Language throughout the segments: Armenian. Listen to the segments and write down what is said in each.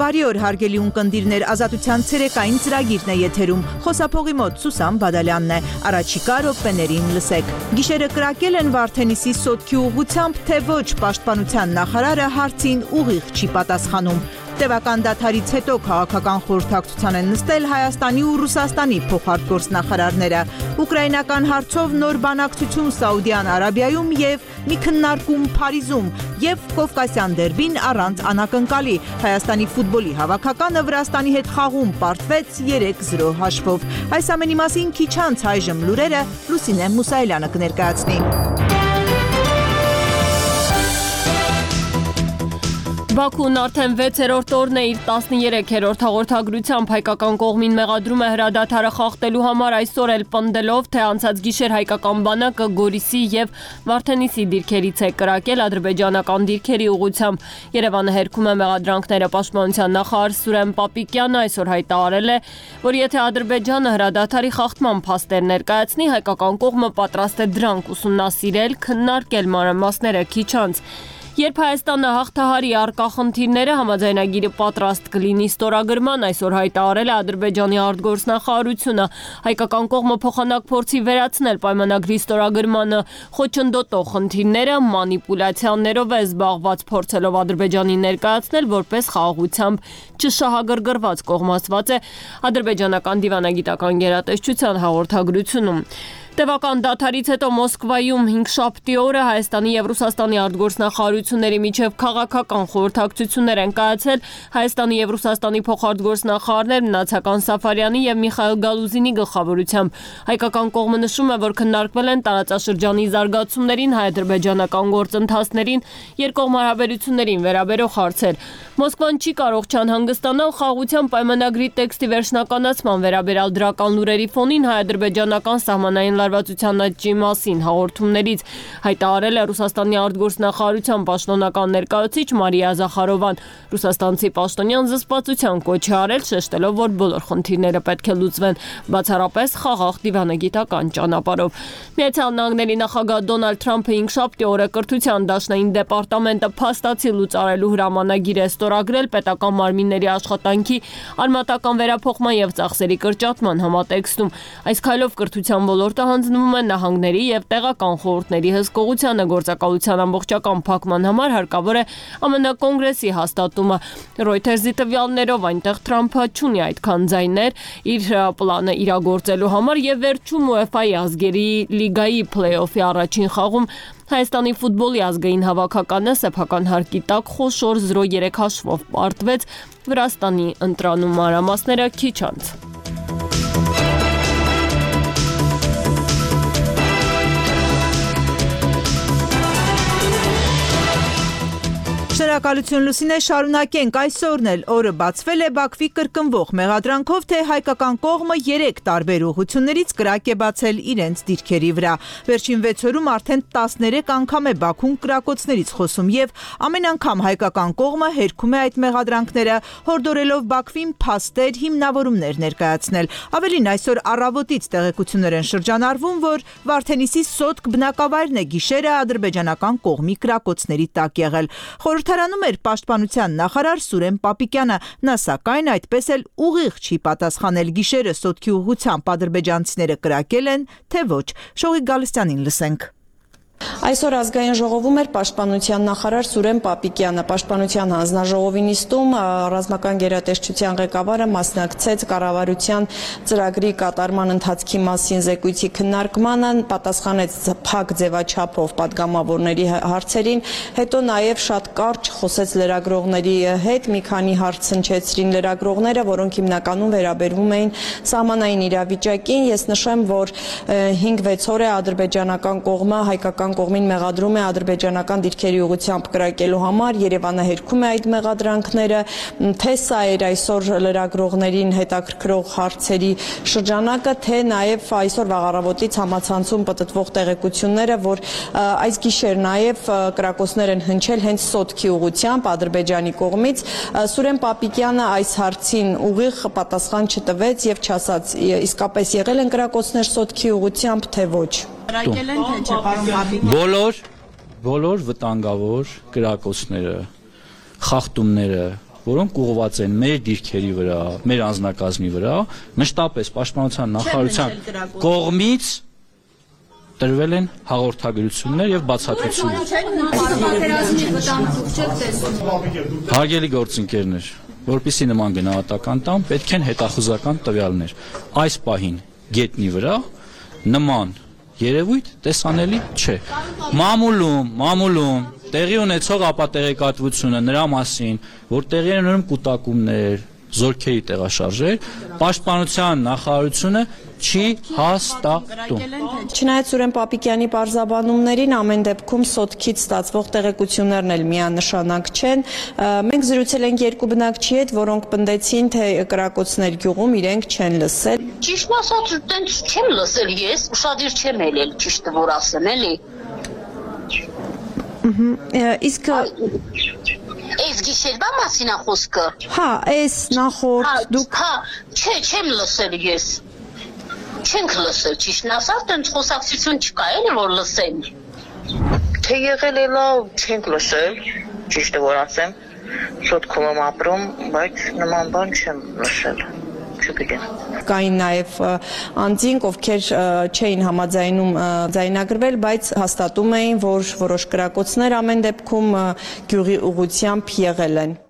Բարի օր հարգելի ունկնդիրներ, Ազատության ցերեկային ծրագիրն է եթերում։ Խոսափողի մոտ Սուսան Բադալյանն է։ Առաջիկա րոպեներին լսեք։ Գիշերը կրակել են Վարդենիսի սոտքի ուղղությամբ, թե ոչ, Պաշտպանության նախարարը հարցին ուղիղ չի պատասխանում։ Տևական դադարից հետո քաղաքական խորհրդակցության են նստել Հայաստանի ու Ռուսաստանի փոխարտգործնախարարները։ Ուկրաինական հարցով նոր բանակցություն Սաուդյան Արաբիայում եւ մի քննարկում Փարիզում եւ Կովկասյան դերբին առանց անակնկալի։ Հայաստանի ֆուտբոլի հավաքականը Վրաստանի հետ խաղում պարտվեց 3-0 հաշվով։ Այս ամենի մասին քիչ անց այժմ լուրերը Լուսինե Մուսայելյանը կներկայացնի։ Բաքուն արդեն 6-րդ օրն է իր 13-րդ հաղորդագրությամբ հայկական կողմին մեղադրում է հրադադարը խախտելու համար, այսօր էլ պնդելով, թե անցած գիշեր հայկական բանակը Գորիսի եւ Վարդենիսի դիրքերից է կրակել ադրբեջանական դիրքերի ուղղությամբ։ Երևանը հերքում է մեղադրանքները։ Պաշտպանության նախարար Սուրեն Պապիկյանը այսօր հայտարարել է, որ եթե Ադրբեջանը հրադադարի խախտման փաստեր ներկայացնի, հայկական կողմը պատրաստ է դրանք ուսումնասիրել, քննարկել մանրամասները քիչ անց։ Երբ Հայաստանը հաղթահարի առկա խնդիրները, համաձայնագիրը պատրաստ կլինի ստորագրման, այսօր հայտարարել է Ադրբեջանի արտգործնախարարությունը։ Հայկական կողմը փոխանակ փորձի վերացնել պայմանագրի ստորագրմանը խոչընդոտող խնդիրները, մանիպուլյացիաներով է զբաղված, փորձելով Ադրբեջանին ներկայացնել որպես խաղաղությամբ չշահագրգռված կողմացված է ադրբեջանական դիվանագիտական գերատեսչության հաղորդագրությունում։ Տևական դադարից հետո Մոսկվայում 5-շաբթի օրը Հայաստանի եւ Ռուսաստանի արտգործնախարարությունների միջև քաղաքական խորհրդակցություններ են կայացել Հայաստանի եւ Ռուսաստանի փոխարտգործնախարարներ Մնացական Սաֆարյանի եւ Միխայիլ Գալուզինի գլխավորությամբ։ Հայկական կողմը նշում է, որ քննարկվել են տարածաշրջանի զարգացումներին, հայ-ադրբեջանական գործընթացներին, երկկողմ հարաբերություններին վերաբերող հարցեր։ Մոսկվան չի կարող չանհանգստանալ խաղաղության պայմանագրի տեքստի վերջնականացման վերաբերյալ դրական լուրերի ֆոնին հայ-ադրբեջանական սահմանային լարվածության աճի մասին հաղորդումներից, հայտարարել է Ռուսաստանի արտգործնախարարության պաշտոնական ներկայացուցիչ Մարիա Զախարովան։ Ռուսաստանցի պաշտոնյան զսպվածության կոչ է արել, շեշտելով, որ բոլոր խնդիրները պետք է լուծվեն բացառապես խաղաղ դիվանագիտական ճանապարհով։ Միացյալ Նահանգների նախագահ Դոնալդ Թրամփը 5-շաբթի օրը կրթության դաշնային դեպարտամենտը փաստացի լուծարելու հրամանագիր է ստորագրել պետական մարմինների աշխատանքի արմատական վերափոխման եւ ծախսերի կրճատման համատեքստում։ Այս քայլով կրթության ոլորտը հանձնվում է նահանգների եւ տեղական խորհուրդների հսկողությանը գործակալության ամբողջական փակման համար հարկավոր է ԱՄՆ կոնգրեսի հաստատումը։ Reuters-ի տվյալներով այնտեղ Թրամփը չունի այդքան ձայներ իր պլանը իրագործելու համար եւ վերջում UEFA-ի ազգերի լիգայի փլեյօֆի առաջին խաղում Հայաստանի ֆուտբոլի ազգային հավաքականը սեփական հարկի տակ խոշոր 0-3 հաշվով պարտվեց Վրաստանի ընտրանում մանրամասները քիչ անց։ Շնորհակալություն Լուսինե, շարունակենք այսօրն էլ օրը բացվել է Բաքվի կրկնվող մեղադրանքով, թե հայկական կողմը 3 տարբեր ուղղություններից կրակ է բացել իրենց դիրքերի վրա։ Վերջին 6 օրում արդեն 13 անգամ է Բաքուն կրակոցներից խոսում եւ ամեն անգամ հայկական կողմը հերքում է այդ մեղադրանքները, հորդորելով Բաքվին փաստեր, հիմնավորումներ ներկայացնել։ Ավելին, այսօր առավոտից տեղեկություններ են շրջանառվում, որ Վարդենիսի սոտք բնակավայրն է գիշերը ադրբեջանական կողմի կրակոցների տակ եղել։ Խորհրդարանում էր պաշտպանության նախարար Սուրեն Պապիկյանը, նա սակայն այդպես էլ ուղիղ չի պատասխանել գիշերը սոտքի ուղղությամբ ադրբեջանցիները կրակել են, թե ոչ։ Շողիկ Գալստյանին լսենք։ Այսօր ազգային ժողովում էր պաշտպանության նախարար Սուրեն Պապիկյանը։ Պաշտպանության հանձնաժողովի նիստում ռազմական գերատեսչության ղեկավարը մասնակցեց կառավարության ծրագրի կատարման ընթացքի մասին զեկույցի քննարկմանը, պատասխանեց փակ ձևաչափով падգամավորների հարցերին, հետո նաև շատ կարճ խոսեց լրագրողների հետ, մի քանի հարց հնչեցրին լրագրողները, որոնք հիմնականում վերաբերվում էին սահմանային իրավիճակին։ Ես նշեմ, որ 5-6 օր է ադրբեջանական կողմը հայկական կողմին մեղադրում է ադրբեջանական դիրքերի ուղղությամբ կրակելու համար, Երևանը հերքում է այդ մեղադրանքները, թե սա էր այսօր լրագրողներին հետաքրքրող հարցերի շրջանակը, թե նաև այսօր վաղ-առավոտից համացանցում պտտվող տեղեկությունները, որ այս գիշեր նաև կրակոցներ են հնչել հենց սոտքի ուղղությամբ Ադրբեջանի կողմից։ Սուրեն Պապիկյանը այս հարցին ուղիղ պատասխան չտվեց եւ չասաց իսկապես եղել են կրակոցներ սոտքի ուղղությամբ, թե ոչ։ Բոլոր վտանգավոր կրակոցները, խախտումները, որոնք ուղղված են մեր դիրքերի վրա, մեր անձնակազմի վրա, մշտապես պաշտպանության նախարարության կողմից տրվել են հաղորդագրություններ եւ բացատրություններ։ Հարգելի գործընկերներ, որպեսզի նման գնահատական տամ, պետք են հետախուզական տվյալներ։ Այս պահին գետնի վրա նման երևույթ տեսանելի չէ։ Մամուլում տեղի ունեցող ապատեղեկատվությունը նրա մասին, որ տեղի են ունենում կուտակումներ, զորքերի տեղաշարժեր, պաշտպանության նախարարությունը չի հաստատում։ Չնայած Սուրեն Պապիկյանի պարզաբանումներին ամեն դեպքում սոտքից ստացվող տեղեկություններն էլ միանշանակ չեն։ Մենք զրուցել ենք երկու բնակչի հետ, որոնք պնդեցին, թե Կրակոցներ գյուղում իրենք չեն լսել։ Ճիշտ ասած, տենց չեմ լսել ես, ուշադիր չեմ ելել, ճիշտը որ ասեմ, էլի։ Իսկ Այս գիշերվա մասին է խոսքը։ Հա, այս նախորդ դուք չէ, չեմ լսել ես։ Չենք լսել, ճիշտն ասած, տենց խոսակցություն չկա, էլի որ լսեն։ Թե եղել է լավ, չենք լսել, ճիշտը որ ասեմ, շոտքում եմ ապրում, բայց նման բան չեմ լսել։ Կային նաև անձինք, ովքեր չէին համաձայնում ձայնագրվել, բայց հաստատում էին, որ որոշ կրակոցներ ամեն դեպքում գյուղի ուղղությամբ եղել են։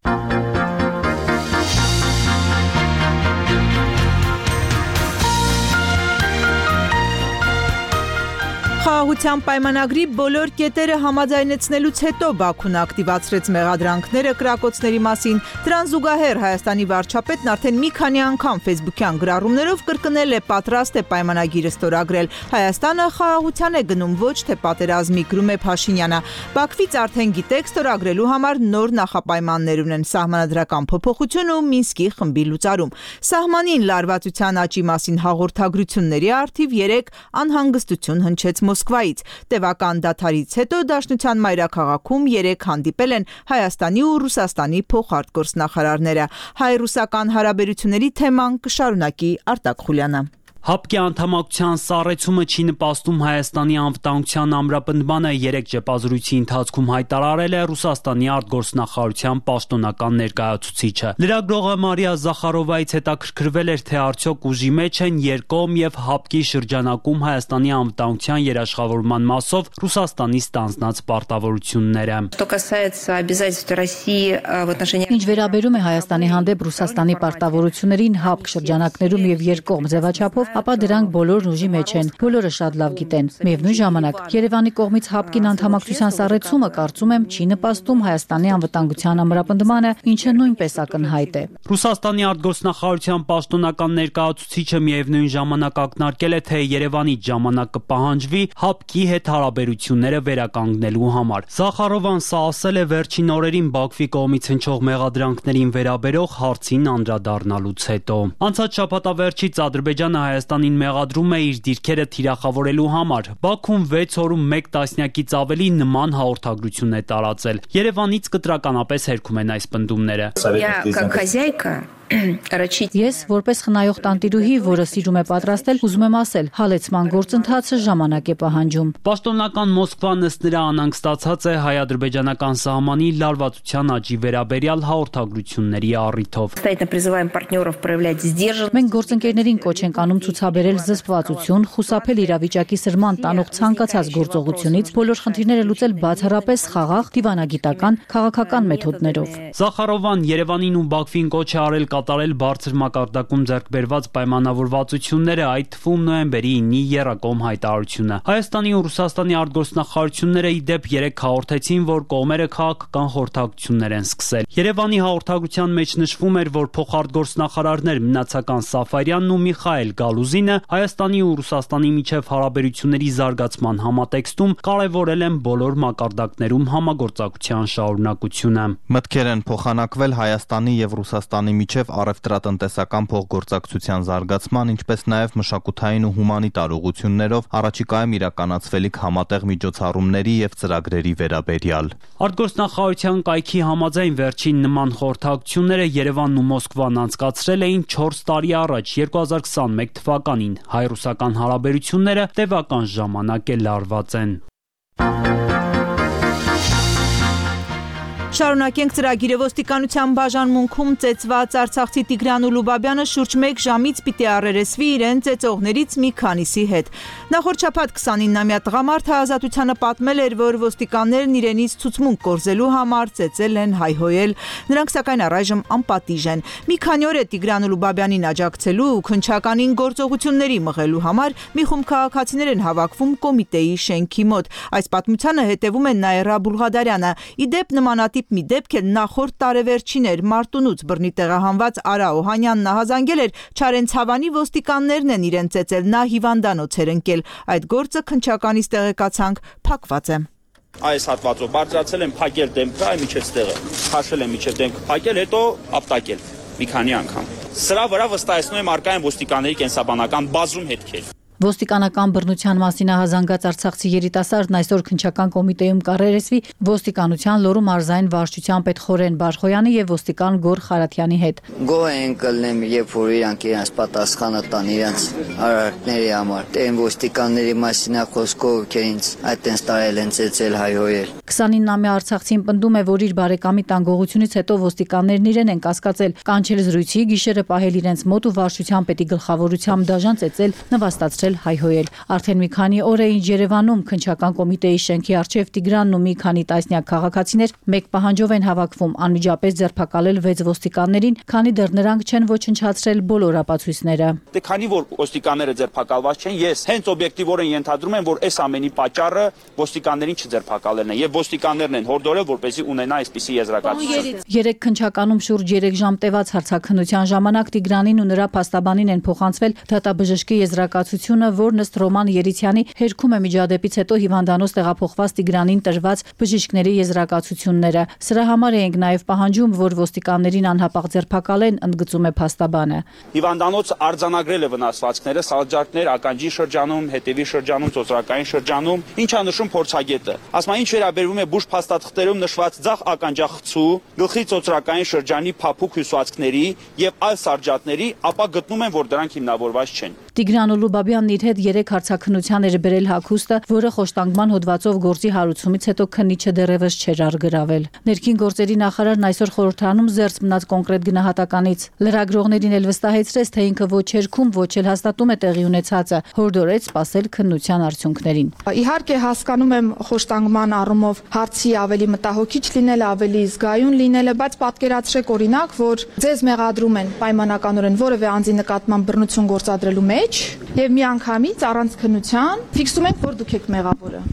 Խաղաղության պայմանագրի բոլոր կետերը համաձայնեցնելուց հետո Բաքուն ակտիվացրեց մեղադրանքները կրակոցների մասին։ Դրան զուգահեռ Հայաստանի վարչապետն արդեն մի քանի անգամ ֆեյսբուքյան գրառումներով կրկնել է պատրաստ է պայմանագիրը ստորագրել։ Հայաստանը խաղաղության է գնում, ոչ թե պատերազմի, գրում է Փաշինյանը։ Բաքվից արդեն գիտեք, ստորագրելու համար նոր նախապայմաններ ունեն՝ սահմանադրական փոփոխություն ու Մինսկի խմբի լուծարում։ Սահմանին լարվածության աճի մասին հաղորդագրությունների առթիվ 3 անհանգստություն հնչեց Մոսկվայից։ Տևական դադարից հետո Դաշնության մայրաքաղաքում 3 հանդիպել են Հայաստանի ու Ռուսաստանի փոխարտգործնախարարները։ Հայ-ռուսական հարաբերությունների թեման կշարունակի Արտակ Խուլյանը։ ՀԱՊԿ-ի անդամակցության սառեցումը չի նպաստում Հայաստանի անվտանգության ամրապնդմանը, 3 ճեպազրույցի ընթացքում հայտարարել է Ռուսաստանի արտգործնախարարության պաշտոնական ներկայացուցիչը։ Լրագրողը Մարիա Զախարովայից հետաքրքրվել էր, թե արդյոք ուժի մեջ են երկկողմ եւ ՀԱՊԿ-ի շրջանակում Հայաստանի անվտանգության երաշխավորման մասով Ռուսաստանի ստանձնած պարտավորությունները։ Ինչ վերաբերում է Հայաստանի հանդեպ Ռուսաստանի պարտավորություններին ՀԱՊԿ շրջանակներում եւ երկկողմ ձևաչափով, ապա դրանք բոլորն ուժի մեջ են, բոլորը շատ լավ գիտեն։ Միևնույն ժամանակ Երևանի կողմից ՀԱՊԿ-ին անդամակցության սառեցումը, կարծում եմ, չի նպաստում Հայաստանի անվտանգության ամրապնդմանը, ինչը նույնպես ակնհայտ է։ Ռուսաստանի արտգործնախարարության պաշտոնական ներկայացուցիչը միևնույն ժամանակ ակնարկել է, թե Երևանից ժամանակ կպահանջվի ՀԱՊԿ-ի հետ հարաբերությունները վերականգնելու համար։ Զախարովան սա ասել է վերջին օրերին Բաքվի կողմից հնչող մեղադրանքներին վերաբերող հարցին անդրադառնալուց հետո։ Անցած շաբաթավերջից Ադրբեջանը Հայաստանին մեղադրում է իր դիրքերը թիրախավորելու համար։ Բաքուն 6 օրում 1 տասնյակից ավելի նման հաղորդագրություն է տարածել։ Երևանից կտրականապես հերքում են այս պնդումները։ Ես, որպես խնայող տանտիրուհի, որը սիրում է պատրաստել, ուզում եմ ասել, հալեցման գործընթացը ժամանակ է պահանջում։ Պաշտոնական Մոսկվան ըստ նրա անհանգստացած է հայ-ադրբեջանական սահմանի լարվածության աճի վերաբերյալ հաղորդագրությունների առիթով։ Մենք գործընկերներին կոչ ենք անում ցուցաբերել զսպվածություն, խուսափել իրավիճակի սրման տանող ցանկացած գործողությունից, բոլոր խնդիրները լուծել բացառապես խաղաղ, դիվանագիտական, քաղաքական մեթոդներով։ Զախարովան Երևանին ու Բաքվին կոչ է արել կատարել բարձր մակարդակում ձեռքբերված պայմանավորվածությունները, այդ թվում նոյեմբերի 9-ի եռակողմ հայտարարությունը։ Հայաստանի ու Ռուսաստանի արտգործնախարարությունները ի դեպ 3 հաղորդեցին, որ կողմերը քաղաքական խորհրդակցություններ են սկսել։ Երևանի հաղորդագրության մեջ նշվում էր, որ փոխարտգործնախարարներ Մնացական Սաֆարյանն ու Միխայել Գալուզինը Հայաստանի ու Ռուսաստանի միջև հարաբերությունների զարգացման համատեքստում կարևորել են բոլոր մակարդակներում համագործակցության շարունակությունը։ Մտքեր են փոխանակվել Հայաստանի եւ Ռուսաստանի միջև առևտրատնտեսական փոխգործակցության զարգացման, ինչպես նաեւ մշակութային ու հումանիտար ուղղություններով առաջիկայում իրականացվելիք համատեղ միջոցառումների եւ ծրագրերի վերաբերյալ։ Արտգործնախարարության կայքի համաձայն վերջին նման խորհրդակցությունները Երևանն ու Մոսկվան անցկացրել էին 4 տարի առաջ 2021 թվականին։ Հայ-ռուսական հարաբերությունները տևական ժամանակ է լարված են։ Շարունակենք ծրագիրը ոստիկանության բաժանմունքում ծեծված արցախցի Տիգրան Ուլուբաբյանը շուրջ 1 ժամից պիտի առերեսվի իրեն ծեծողներից մի քանիսի հետ։ Նախորդ շաբաթ 29-ամյա տղամարդը ազատությանը պատմել էր, որ ոստիկաններն իրենից ցուցմունք կորզելու համար ծեծել են, հայհոյել, նրանք սակայն առայժմ անպատիժ են։ Մի քանի օր է Տիգրան Ուլուբաբյանին աջակցելու ու քննչականին գործողությունների մղելու համար մի խումբ քաղաքացիներ են հավաքվում կոմիտեի շենքի մոտ։ Այս պատմությանը հետևում է Նաիրա Բուլղադարյանը։ Իդեպ նմանատիպ մի դեպք էլ նախորդ տարեվերջին էր Մարտունուց բռնի տեղահանված Արա Օհանյանն ահազանգել էր Չարենցավանի ոստիկաններն են իրեն ծեծել, նա հիվանդանոց էր ընկել։ Այդ գործը քննչականից տեղեկացանք փակված է։ Այս հատվածով բարձրացել են փակել դեմքը, այ միջև տեղը, քաշել են միջև դեմքը, փակել, հետո ապտակել մի քանի անգամ։ Սրա վրա վստահեցնում եմ արկա են ոստիկանների կենսաբանական բազում հետքեր։ Ոստիկանական բռնության մասին ահազանգած արցախցի երիտասարդն այսօր քննչական կոմիտեում կառերեսվի ոստիկանության Լոռու մարզային վարչության պետ Խորեն Բարխոյանի եւ ոստիկան Գոր Խարաթյանի հետ։ Գոհ են կլնեմ, երբ որ իրանք իրենց պատասխանը տան իրենց արարքների համար։ Դեն ոստիկանների մասին խոսքով ովքեր ինձ այդտենց տարել են ծեծել, հայհոյել։ 29-ամյա արցախցին պնդում է, որ իր բարեկամի տանգողությունից հետո ոստիկաններն իրեն են կասկածել, կանչել զրույցի, գիշերը պահել իրենց մոտ ու վարչության պետի գլխավորությամբ դաժան ծեծել, նվաստացրել, հայհոյել։ Արդեն մի քանի օր է ինչ Երևանում քննչական կոմիտեի շենքի առջև Տիգրանն ու մի քանի տասնյակ քաղաքացիներ մեկ պահանջով են հավաքվում անմիջապես ձերբակալել 6 ոստիկաններին, քանի դեռ նրանք չեն ոչնչացրել բոլոր ապացույցները։ Դե քանի որ ոստիկանները ձերբակալված չեն, ես հենց օբյեկտիվորեն ենթադրում եմ, որ այս ամենի պատճառը ոստիկաններին չձերբակալելն է եւ ոստիկաններն են հորդորել, որպեսզի ունենա այսպիսի եզրակացություն։ Երեք քննչականում շուրջ 3 ժամ տևած հարցաքննության ժամանակ Տիգրանին ու նրա փաստաբանին են փոխանցվել դատաբժշկի եզրակացությունը, որն ըստ Ռոման Երիցյանի հերքում է միջադեպից հետո հիվանդանոց տեղափոխված Տիգրանին տրված բժիշկների եզրակացությունները։ Սրա համար ենք նաև պահանջում, որ ոստիկաններին անհապաղ ձերբակալեն, ընդգծում է փաստաբանը։ Հիվանդանոց արձանագրել է վնասվածքները, սալջարդներ ականջի շրջանում, հետևի շրջանում, ծոծրակային շրջանում, ինչա նշում փորձագետը։ Ասում ինչ վերաբերվում է բուժ փաստաթղթերում նշված ձախ ականջախցու, գլխի ծոծրակային շրջանի փափուկ հյուսվածքների եւ այլ սալջարդների, ապա գտնում են, որ դրանք հիմնավորված չեն։ Տիգրան Ուլուբաբյանն իր հետ 3 հարցաքննության էր բերել հագուստը, որը խոշտանգման հոդվածով գործի հարուցումից հետո քննիչը դեռևս չէր առգրավել։ Ներքին գործերի նախարարն այսօր խորհրդարանում զերծ մնաց կոնկրետ գնահատականից։ Լրագրողներին էլ վստահեցրեց, թե ինքը ոչ երգում, ոչ էլ հաստատում է տեղի ունեցածը, հորդորեց սպասել քննության արդյունքներին։ Իհարկե հասկանում եմ խոշտանգման առումով հարցի ավելի մտահոգիչ լինելը, ավելի զգայուն լինելը, բայց պատկերացրեք օրինակ, որ ձեզ մեղադրում են պայմանականորեն որևէ անձի նկատմամբ բռնություն գործադրելու մեջ եւ միանգամից առանց քննության ֆիքսում ենք, որ դուք եք մեղավորը։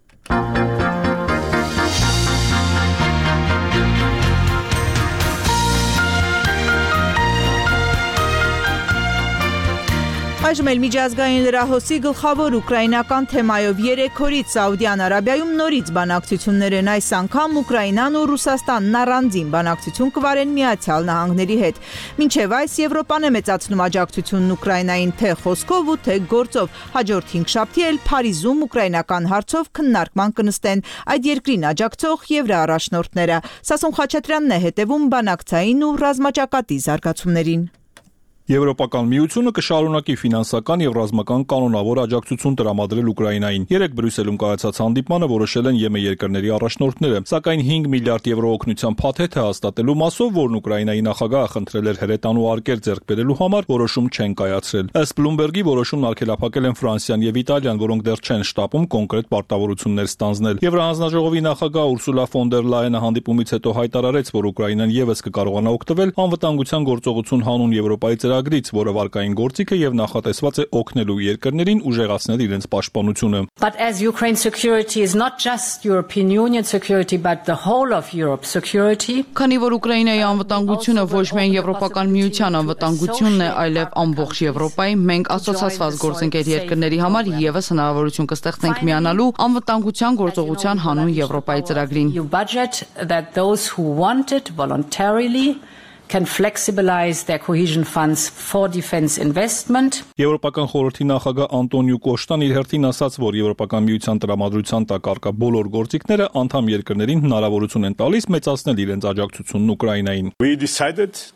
Այժմ էլ միջազգային լրահոսի գլխավոր ուկրաինական թեմայով 3 օրից Սաուդյան Արաբիայում նորից բանակցություններ են, այս անգամ Ուկրաինան ու Ռուսաստանն առանձին բանակցություն կվարեն Միացյալ Նահանգների հետ։ Մինչև այս Եվրոպան է մեծացնում աջակցությունն Ուկրաինային թե խոսքով ու թե գործով։ Հաջորդ 5 շաբթի էլ Փարիզում ուկրաինական հարցով քննարկման կնստեն այդ երկրին աջակցող եվրոառաջնորդները։ Սասուն Խաչատրյանն է հետևում բանակցային ու ռազմաճակատի զարգացումներին։ Եվրոպական միությունը կշարունակի ֆինանսական եւ ռազմական կանոնավոր աջակցություն տրամադրել Ուկրաինային։ Երեք Բրյուսելում կայացած հանդիպմանը որոշել են ԵՄ երկրների առաջնորդները, սակայն 5 միլիարդ եվրո օգնության փաթեթը հաստատելու մասով, որն Ուկրաինայի նախագահը խնդրել էր հրետանու արկեր ձեռք բերելու համար, որոշում չեն կայացրել։ Ըստ Բլումբերգի որոշումն արգելափակել են Ֆրանսիան եւ Իտալիան, որոնք դեռ չեն շտապում կոնկրետ պարտավորություններ ստանձնել։ Եվրահանձնաժողովի նախագահ Ուրսուլա ֆոն դեր Լայենը հանդիպումից հետո հայտարարեց, որ Ուկրաինան եւս կկարողանա օգտվել անվտանգության գործողություն հանուն Եվրոպայի ծրագրից, որը վարկային գործիք է եւ նախատեսված է օգնելու երկրներին ուժեղացնել իրենց պաշտպանությունը։ But as Ukraine security is not just European Union security but the whole of Europe security. Քանի որ Ուկրաինայի անվտանգությունը ոչ միայն Եվրոպական միության անվտանգությունն է, այլև ամբողջ Եվրոպայի, մենք ասոցիացված գործընկեր երկրների համար եւս հնարավորություն կստեղծենք միանալու անվտանգության գործողության հանուն Եվրոպայի ծրագրին։ You budget that those who want it voluntarily can flexibilize their cohesion funds for defense investment. Եվրոպական խորհրդի նախագահ Անտոնիո Կոշտան իր հերթին ասաց, որ Եվրոպական միության տրամադրության տակ առկա բոլոր գործիքները անդամ երկրներին հնարավորություն են տալիս մեծացնել իրենց աջակցությունն Ուկրաինային։ We decided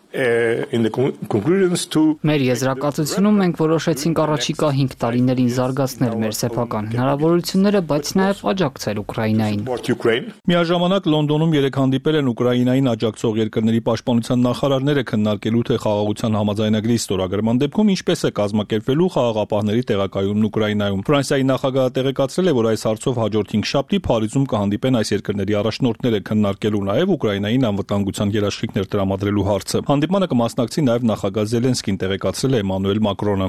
Մեր եզրակացությունում մենք որոշեցինք առաջիկա 5 տարիներին զարգացնել մեր սեփական հնարավորությունները, բայց նաև աջակցել Ուկրաինային։ Միաժամանակ Լոնդոնում երեք հանդիպել են Ուկրաինային աջակցող երկրների պաշտպանության նախարարները քննարկելու թե խաղաղության համաձայնագրի ստորագրման դեպքում ինչպես է կազմակերպվելու խաղաղապահների տեղակայումն Ուկրաինայում։ Ֆրանսիայի նախագահը տեղեկացրել է, որ այս հարցով հաջորդ 5 շաբթի Փարիզում կհանդիպեն այս երկրների առաջնորդները քննարկելու նաև Ուկրաինային անվտանգության երաշխիքներ տրամադրելու հարցը։ Հանդիպմանը կմասնակցի նաև նախագահ Զելենսկին, տեղեկացրել է Էմանուել Մակրոնը։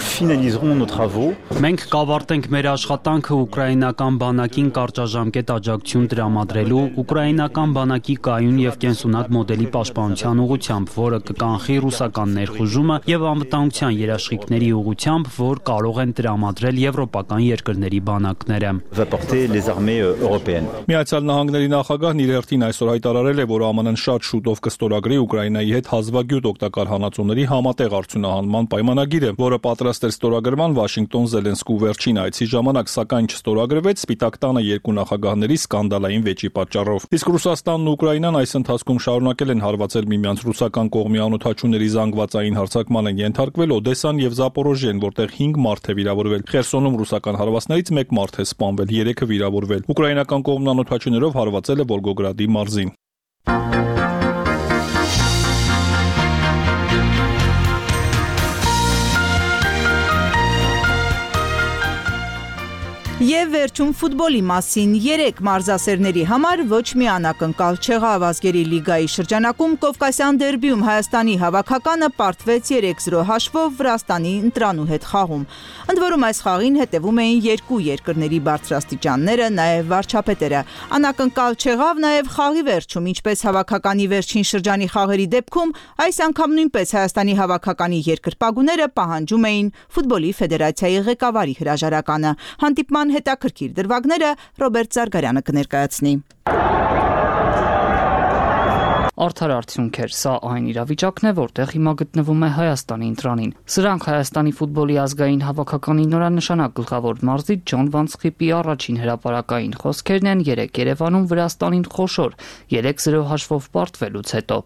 Մենք կավարտենք մեր աշխատանքը ուկրաինական բանակին կարճաժամկետ աջակցություն տրամադրելու, ուկրաինական բանակի կայուն եւ կենսունակ մոդելի պաշտպանության ուղղությամբ, որը կկանխի ռուսական ներխուժումը եւ անվտանգության երաշխիքների ուղղությամբ, որ կարող են տրամադրել եվրոպական երկրների բանակները։ Միացյալ Նահանգների նախագահն իր հերթին այսօր հայտարարել է, որ ԱՄՆ-ն շատ շուտով կստորագրի Ուկրաինայի հետ հազվագյուտ օգտակար հանածոների համատեղ արդյունահանման պայմանագիրը, որը պատրաստ էր ստորագրման Վաշինգտոն Զելենսկու վերջին այցի ժամանակ, սակայն չստորագրվեց Սպիտակ տանը երկու նախագահների սկանդալային վեճի պատճառով։ Իսկ Ռուսաստանն ու Ուկրաինան այս ընթացքում շարունակել են հարվածել միմյանց։ Ռուսական կողմի անօդաչուների զանգվածային հարձակման են ենթարկվել Օդեսան եւ Զապորոժիեն, որտեղ 5 մարդ է վիրավորվել։ Խերսոնում ռուսական հարվածներից 1 մարդ է սպանվել, 3-ը վիրավորվել։ Ուկրաինական կողմն անօդաչուներով հարվածել է Վոլգոգրադի մարզին։ Եվ վերջում ֆուտբոլի մասին 3 մարզասերների համար ոչ մի անակնկալ չեղավ ազգերի լիգայի շրջանակում Կովկասյան դերբիում Հայաստանի հավաքականը պարտվեց 3-0 հաշվով Վրաստանի ընտրանու հետ խաղում։ Ընդ որում այս խաղին հետևում էին երկու երկրների բարձրաստիճանները, նաև վարչապետերը։ Անակնկալ չեղավ նաև խաղի վերջում, ինչպես հավաքականի վերջին շրջանի խաղերի դեպքում, այս անգամ նույնպես Հայաստանի հավաքականի երկրպագուները պահանջում էին ֆուտբոլի ֆեդերացիայի ղեկավարի հրաժարականը։ Հանդիպման հետաքրքիր դրվագները Ռոբերտ Զարգարյանը կներկայացնի։ Արդար արդյունքեր, սա այն իրավիճակն է, որտեղ հիմա գտնվում է Հայաստանի ընտրանին։ Սրանք Հայաստանի ֆուտբոլի ազգային հավաքականի նորանշանակ գլխավոր մարզիչ Ջոն Վանցխիպի առաջին հրապարակային խոսքերն են 3 Երևանում Վրաստանին խոշոր 3-0 հաշվով պարտվելուց հետո։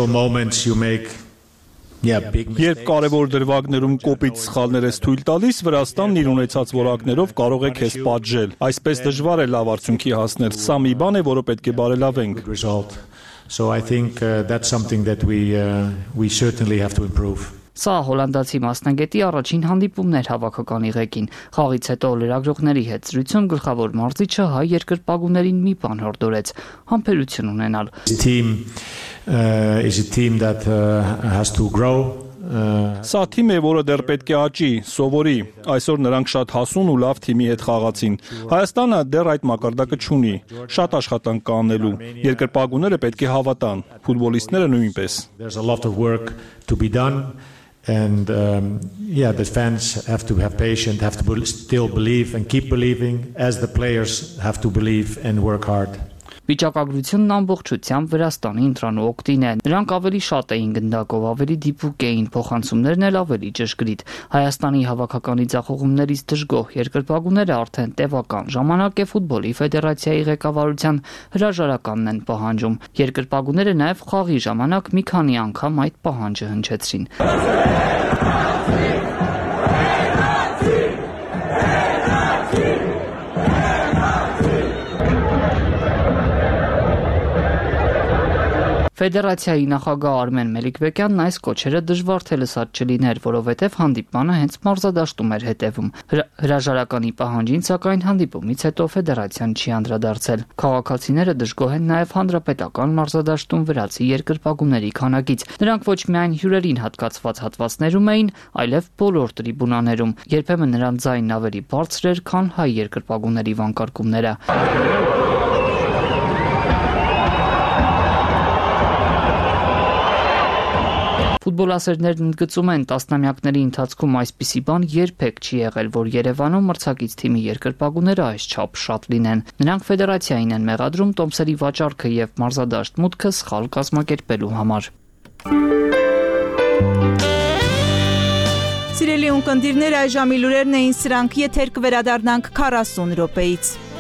Երբ կարևոր դրվագներում կոպիտ սխալներ ես թույլ տալիս, Վրաստանն իր ունեցած որակներով կարող է քեզ պատժել։ Այսպես դժվար է լավ արդյունքի հասնել։ Սա մի բան է, որը պետք է բարելավենք։ So I think that's something that we certainly have to improve. Սա հոլանդացի մասնագետի առաջին հանդիպումն էր հավաքականի ղեկին։ Խաղից հետո լրագրողների հետ զրույցում գլխավոր մարզիչը հայ երկրպագուներին մի բան հորդորեց՝ համբերություն ունենալ։ Is a team that has to grow. Սա թիմ է, որը դեռ պետք է աճի, սովորի։ Այսօր նրանք շատ հասուն ու լավ թիմի հետ խաղացին։ Հայաստանը դեռ այդ մակարդակը չունի։ Շատ աշխատանք կա անելու։ Երկրպագուները պետք է հավատան, ֆուտբոլիստները նույնպես։ There's a lot of work to be done. And the fans have to have patience, have to still believe and keep believing, as the players have to believe and work hard. Վիճակագրությունն ամբողջությամբ Վրաստանի ընտրանու օգտին է։ Նրանք ավելի շատ էին գնդակով, ավելի դիպուկ էին, փոխանցումներն էլ ավելի ճշգրիտ։ Հայաստանի հավաքականի ձախողումներից դժգոհ երկրպագուները արդեն տևական ժամանակ է ֆուտբոլի ֆեդերացիայի ղեկավարության հրաժարականն են պահանջում։ Երկրպագուները նաև խաղի ժամանակ մի քանի անգամ այդ պահանջը հնչեցրին։ Ֆեդերացիայի նախագահ Արմեն Մելիքբեկյանն այս կոչերը դժվար թե լսած չլիներ, որովհետև հանդիպմանը հենց մարզադաշտում էր հետևում։ Հրաժարականի պահանջին, սակայն հանդիպումից հետո ֆեդերացիան չի անդրադարձել։ Քաղաքացիները դժգոհ են նաև հանրապետական մարզադաշտում վրացի երկրպագուների քանակից։ Նրանք ոչ միայն հյուրերին հատկացված հատվածներում էին, այլև բոլոր տրիբունաներում։ Երբեմն նրանց ձայնն ավելի բարձր էր, քան հայ երկրպագուների վանկարկումները։ Ֆուտբոլասերներն ընդգծում են, տասնամյակների ընթացքում այսպիսի բան երբեք չի եղել, որ Երևանում մրցակից թիմի երկրպագուները այսչափ շատ լինեն։ Նրանք ֆեդերացիային են մեղադրում տոմսերի վաճառքը եւ մարզադաշտ մուտքը սխալ կազմակերպելու համար։ Սիրելի ունկնդիրներ, այժմի լուրերն էին սրանք, եթեր կվերադառնանք 40 րոպեից։